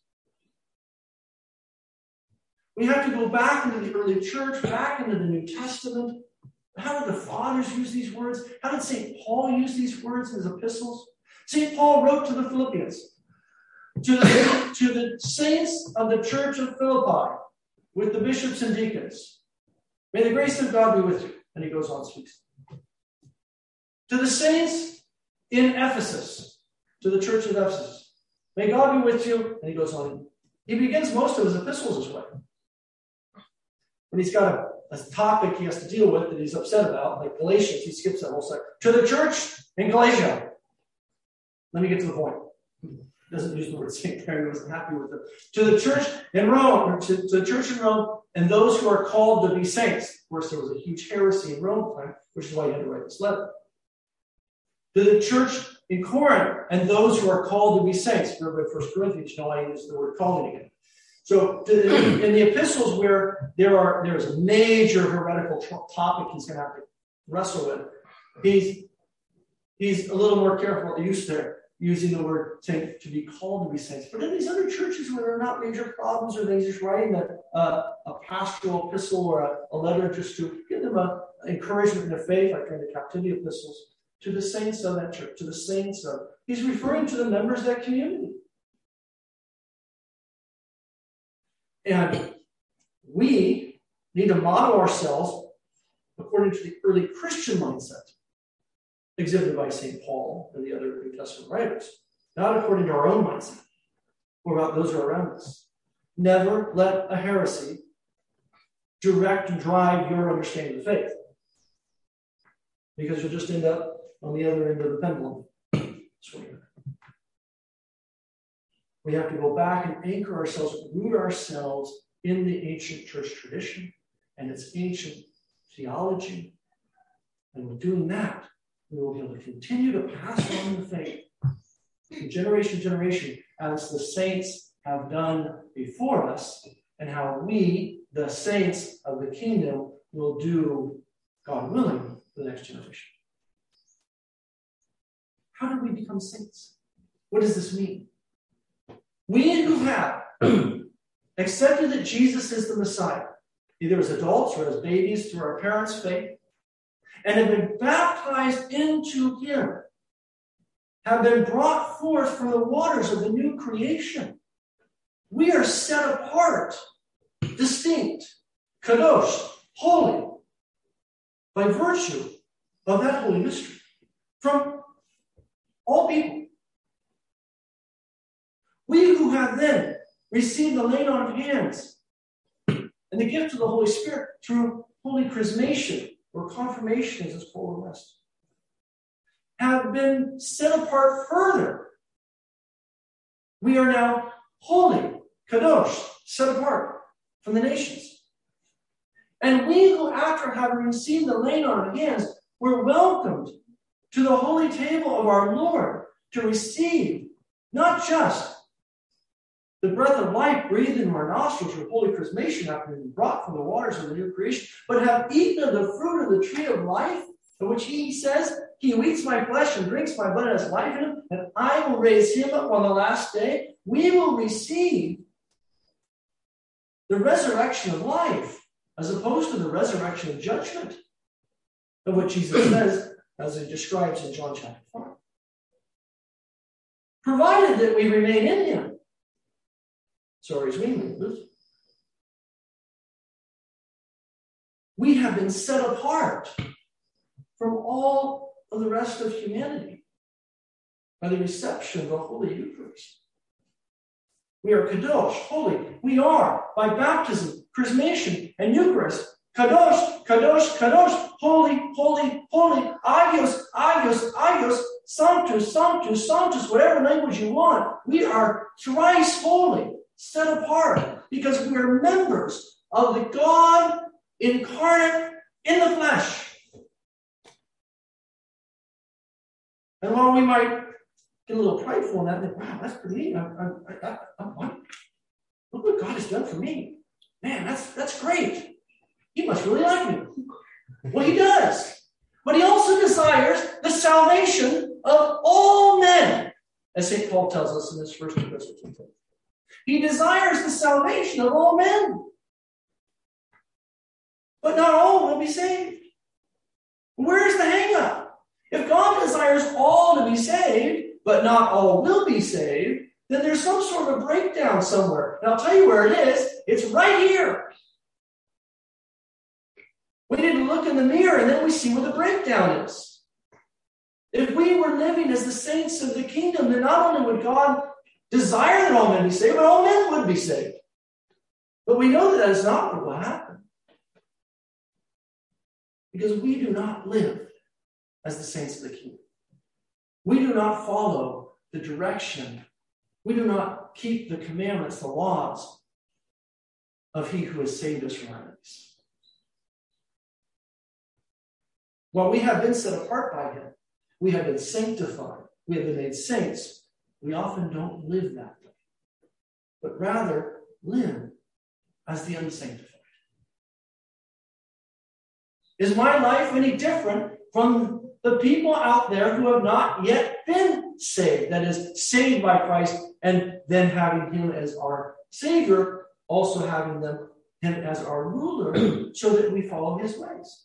S1: We have to go back into the early church, back into the New Testament. How did the fathers use these words? How did St. Paul use these words in his epistles? St. Paul wrote to the Philippians, to the saints of the church of Philippi, with the bishops and deacons. May the grace of God be with you. And he goes on and speaks. To the saints in Ephesus, to the church of Ephesus. May God be with you. And he goes on. He begins most of his epistles this way. When he's got a topic he has to deal with that he's upset about, like Galatians, he skips that whole section. To the church in Galatia. Let me get to the point. He doesn't use the word saint there. He wasn't happy with it. To the church in Rome, or to the church in Rome, and those who are called to be saints. Of course, there was a huge heresy in Rome, which is why he had to write this letter. To the church in Corinth, and those who are called to be saints. Remember 1 Corinthians, I use the word calling again. So in the epistles where there's a major heretical topic he's going to have to wrestle with, he's a little more careful at the use there, using the word saint to be called to be saints. But in these other churches where there are not major problems, or they're just writing a pastoral epistle or a letter just to give them an encouragement in their faith, like in the captivity epistles, to the saints of that church, to the saints of, he's referring to the members of that community. And we need to model ourselves according to the early Christian mindset exhibited by St. Paul and the other New Testament writers, not according to our own mindset or about those who are around us. Never let a heresy direct and drive your understanding of faith, because you'll just end up on the other end of the pendulum swinging. We have to go back and anchor ourselves, root ourselves in the ancient church tradition, and its ancient theology. And with doing that, we will be able to continue to pass on the faith from generation to generation as the saints have done before us, and how we, the saints of the kingdom, will do, God willing, for the next generation. How do we become saints? What does this mean? We who have accepted that Jesus is the Messiah, either as adults or as babies through our parents' faith, and have been baptized into him, have been brought forth from the waters of the new creation. We are set apart, distinct, kadosh, holy, by virtue of that holy mystery from all people. We who have then received the laying on of hands and the gift of the Holy Spirit through holy chrismation or confirmation, as it's called in the West, have been set apart further. We are now holy, kadosh, set apart from the nations. And we who, after having received the laying on of hands, were welcomed to the holy table of our Lord to receive not just the breath of life breathed into our nostrils with holy chrismation after being brought from the waters of the new creation, but have eaten of the fruit of the tree of life, in which he says, he who eats my flesh and drinks my blood has life in him, and I will raise him up on the last day. We will receive the resurrection of life, as opposed to the resurrection of judgment, of what Jesus says, as he describes in John chapter 5. Provided that we remain in him. So as we move, we have been set apart from all of the rest of humanity by the reception of the Holy Eucharist. We are kadosh, holy. We are, by baptism, chrismation, and Eucharist, kadosh, kadosh, kadosh, holy, holy, holy, agios, agios, agios, sanctus, sanctus, sanctus, whatever language you want. We are thrice holy, set apart, because we are members of the God incarnate in the flesh. And while we might get a little prideful in that, and think, wow, that's pretty neat. Look what God has done for me. Man, that's great. He must really like me. Well, he does. But he also desires the salvation of all men, as St. Paul tells us in this first epistle. He desires the salvation of all men. But not all will be saved. Where's the hang-up? If God desires all to be saved, but not all will be saved, then there's some sort of breakdown somewhere. And I'll tell you where it is. It's right here. We need to look in the mirror and then we see where the breakdown is. If we were living as the saints of the kingdom, then not only would God desire that all men be saved, but all men would be saved. But we know that is not what will happen. Because we do not live as the saints of the kingdom. We do not follow the direction. We do not keep the commandments, the laws of he who has saved us from our enemies. While we have been set apart by him, we have been sanctified, we have been made saints, we often don't live that way, but rather live as the unsanctified. Is my life any different from the people out there who have not yet been saved? That is, saved by Christ, and then having him as our Savior, also having him as our ruler, so that we follow his ways.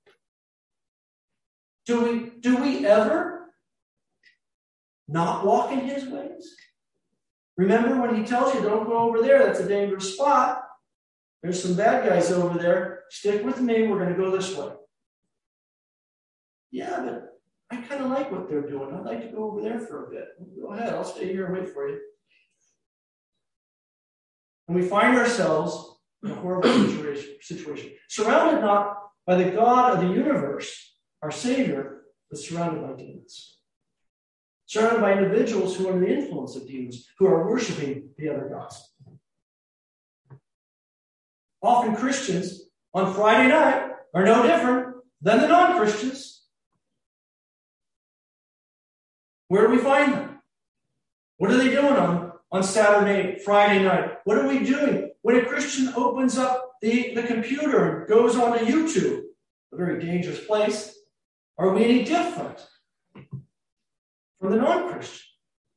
S1: Do we ever not walk in his ways? Remember when he tells you, don't go over there, that's a dangerous spot. There's some bad guys over there. Stick with me, we're going to go this way. Yeah, but I kind of like what they're doing. I'd like to go over there for a bit. Go ahead, I'll stay here and wait for you. And we find ourselves in a horrible situation, surrounded not by the God of the universe, our Savior, but surrounded by demons. Surrounded by individuals who are under the influence of demons, who are worshiping the other gods. Often Christians on Friday night are no different than the non-Christians. Where do we find them? What are they doing on Saturday, Friday night? What are we doing when a Christian opens up the computer and goes onto YouTube? A very dangerous place. Are we any different from the non-Christian?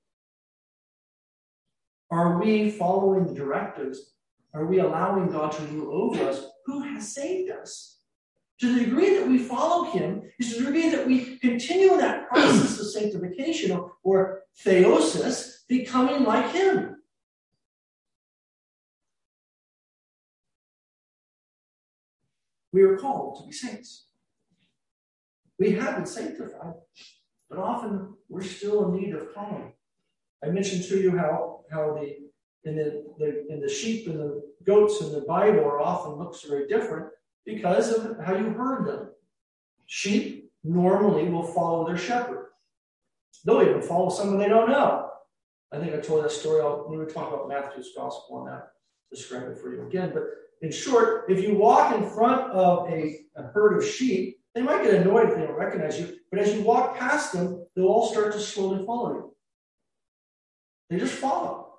S1: Are we following the directives? Are we allowing God to rule over us, who has saved us? To the degree that we follow him is to the degree that we continue in that process of sanctification or theosis, becoming like him. We are called to be saints. We have been sanctified, but often we're still in need of calling. I mentioned to you how the sheep and the goats in the Bible are often looks very different because of how you herd them. Sheep normally will follow their shepherd. They'll even follow someone they don't know. I think I told that story when we were talking about Matthew's gospel on that. Describe it for you again. But in short, if you walk in front of a herd of sheep, they might get annoyed if they don't recognize you, but as you walk past them, they'll all start to slowly follow you. They just follow.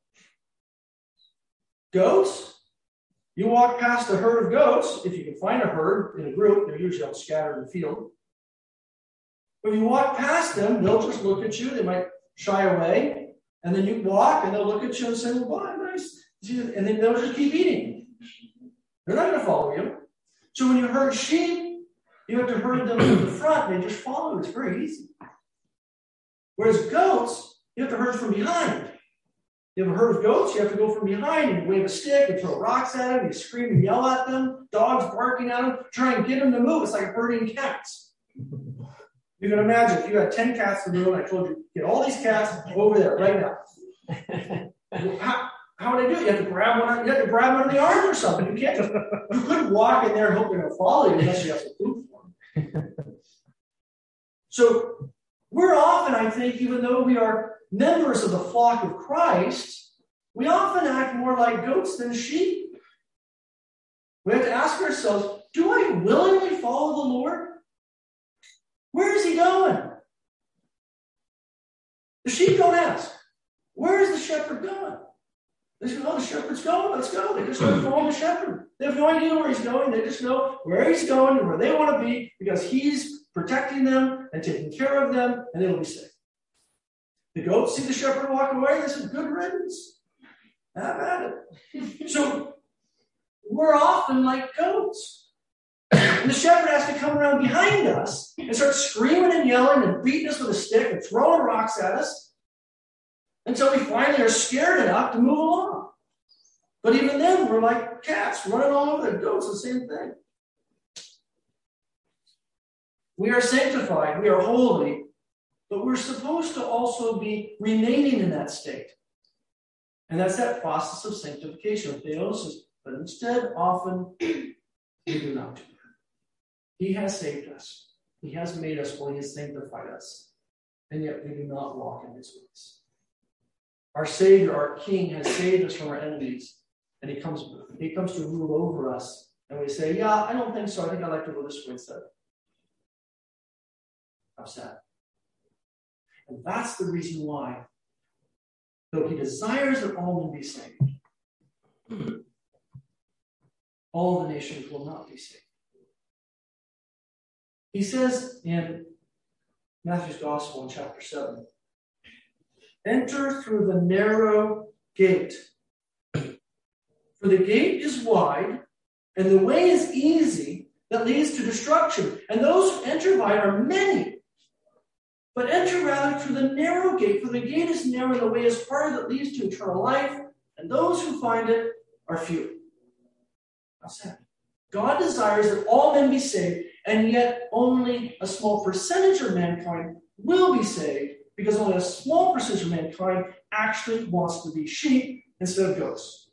S1: Goats, you walk past a herd of goats, if you can find a herd in a group, they're usually all scattered in the field. When you walk past them, they'll just look at you, they might shy away, and then you walk and they'll look at you and say, well, bye, nice. And then they'll just keep eating. They're not going to follow you. So when you herd sheep, you have to herd them from the front, and they just follow. It's very easy. Whereas goats, you have to herd from behind. You have a herd of goats, you have to go from behind and wave a stick and throw rocks at them, you scream and yell at them, dogs barking at them, try and get them to move. It's like herding cats. You can imagine if you had 10 cats in the room, I told you, get all these cats over there right now. How would I do it? You have to grab one under the arm or something. You couldn't walk in there and hope they're going to follow you unless you have some food for them. So we're often, I think, even though we are members of the flock of Christ, we often act more like goats than sheep. We have to ask ourselves, do I willingly follow the Lord? Where is he going? The sheep don't ask, where is the shepherd going? They say, oh, the shepherd's going, let's go. They just go follow the shepherd. They have no idea where he's going. They just know where he's going and where they want to be because he's protecting them and taking care of them, and they'll be safe. The goats see the shepherd walk away, and they say, good riddance. Have at it. So we're often like goats. And the shepherd has to come around behind us and start screaming and yelling and beating us with a stick and throwing rocks at us until we finally are scared enough to move along. But even then, we're like cats running all over the goats, the same thing. We are sanctified, we are holy, but we're supposed to also be remaining in that state. And that's that process of sanctification, of theosis. But instead, often, we do not do that. He has saved us. He has made us holy. He has sanctified us. And yet we do not walk in his ways. Our Savior, our King, has saved us from our enemies. And he comes to rule over us. And we say, yeah, I don't think so. I think I'd like to go this way instead. How sad. And that's the reason why, though he desires that all men be saved, all the nations will not be saved. He says in Matthew's Gospel in chapter 7, enter through the narrow gate. For the gate is wide, and the way is easy that leads to destruction. And those who enter by it are many. But enter rather through the narrow gate, for the gate is narrow and the way is hard that leads to eternal life, and those who find it are few. How sad. God desires that all men be saved, and yet only a small percentage of mankind will be saved, because only a small percentage of mankind actually wants to be sheep instead of goats.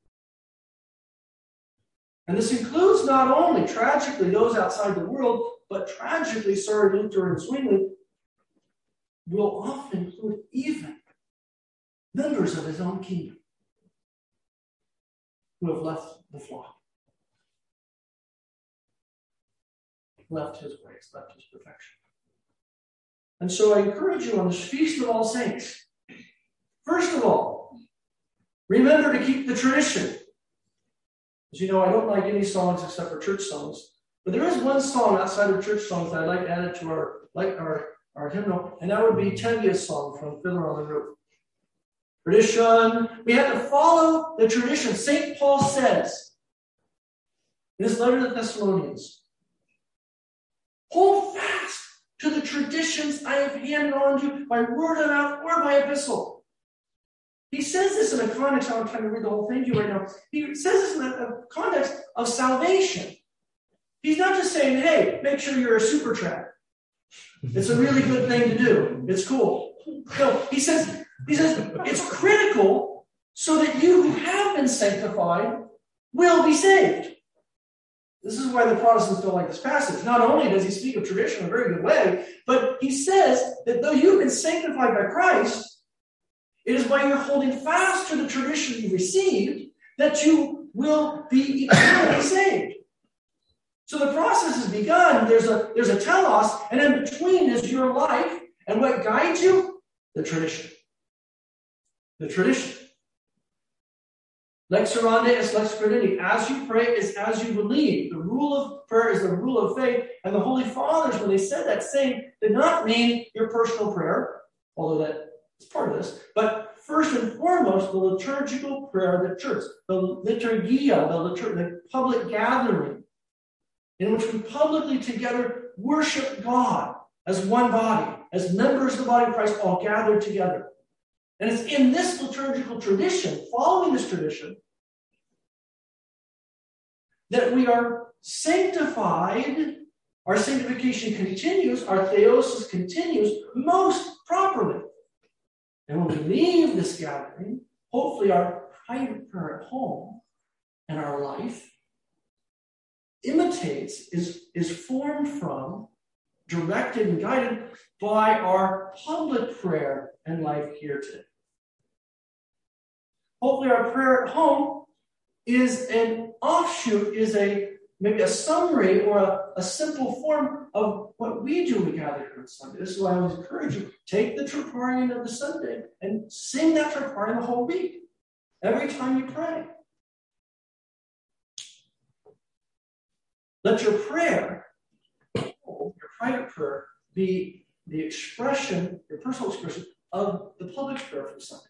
S1: And this includes not only, tragically, those outside the world, but tragically, sorry, Luther and Zwingli, will often include even members of his own kingdom who have left the flock. left his ways, left his perfection. And so I encourage you on this Feast of All Saints, first of all, remember to keep the tradition. As you know, I don't like any songs except for church songs. But there is one song outside of church songs that I'd like to add to our hymnal, and that would be Tevia's song from Fiddler on the Roof. Tradition. We have to follow the tradition. St. Paul says in his letter to the Thessalonians, hold fast to the traditions I have handed on to you by word of mouth or by epistle. He says this in a context, I'm trying to read the whole thing to you right now. He says this in a context of salvation. He's not just saying, hey, make sure you're a super track. It's a really good thing to do. It's cool. No, he says it's critical so that you who have been sanctified will be saved. This is why the Protestants don't like this passage. Not only does he speak of tradition in a very good way, but he says that though you've been sanctified by Christ, it is by your holding fast to the tradition you received that you will be eternally saved. So the process has begun. There's a telos, and in between is your life. And what guides you? The tradition. The tradition. Lex orandi is lex credendi. As you pray is as you believe. The rule of prayer is the rule of faith. And the Holy Fathers, when they said that saying, did not mean your personal prayer, although that is part of this, but first and foremost, the liturgical prayer of the church, the liturgia, the public gathering, in which we publicly together worship God as one body, as members of the body of Christ, all gathered together. And it's in this liturgical tradition, following this tradition, that we are sanctified, our sanctification continues, our theosis continues most properly. And when we leave this gathering, hopefully our private prayer at home and our life imitates, is formed from, directed and guided by our public prayer and life here today. Hopefully our prayer at home is an offshoot, is maybe a summary or a simple form of what we do when we gather here on Sunday. This is why I always encourage you, take the Troparion of the Sunday and sing that Troparion the whole week, every time you pray. Let your prayer, your private prayer, be the expression, your personal expression of the public prayer for Sunday.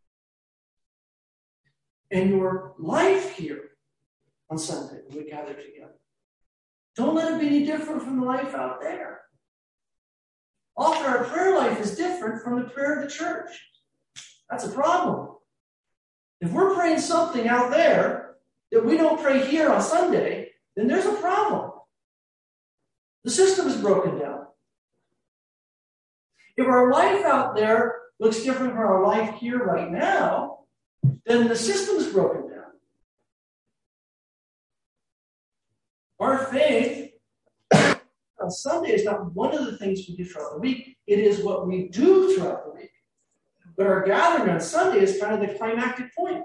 S1: And your life here on Sunday when we gather together, don't let it be any different from the life out there. Often our prayer life is different from the prayer of the church. That's a problem. If we're praying something out there that we don't pray here on Sunday, then there's a problem. The system is broken down. If our life out there looks different from our life here right now, then the system is broken down. Our faith on Sunday is not one of the things we do throughout the week. It is what we do throughout the week. But our gathering on Sunday is kind of the climactic point.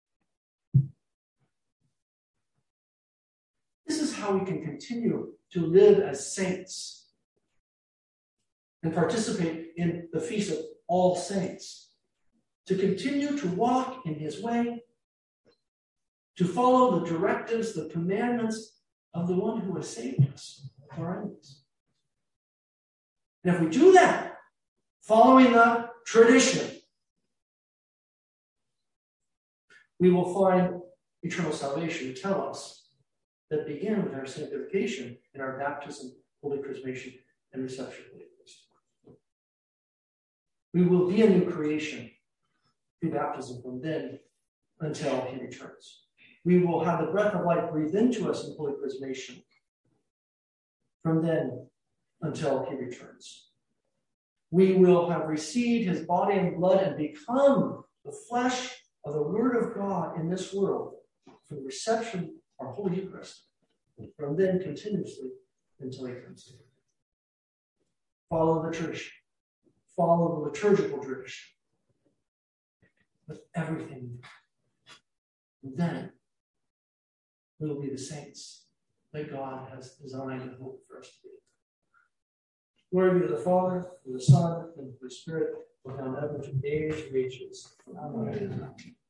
S1: This is how we can continue to live as saints and participate in the Feast of All Saints, to continue to walk in his way, to follow the directives, the commandments of the one who has saved us from our enemies. And if we do that, following the tradition, we will find eternal salvation tell us that begin with our sanctification in our baptism, holy chrismation, and reception of the Eucharist. We will be a new creation through baptism from then until he returns. We will have the breath of life breathed into us in holy chrismation from then until he returns. We will have received his body and blood and become the flesh of the Word of God in this world for the reception our Holy Eucharist, from then continuously until he comes. Follow the tradition. Follow the liturgical tradition with everything. And then we will be the saints that God has designed and hoped for us to be. Glory be to the Father, to the Son, and to the Spirit, now and ever, to age of ages. Amen.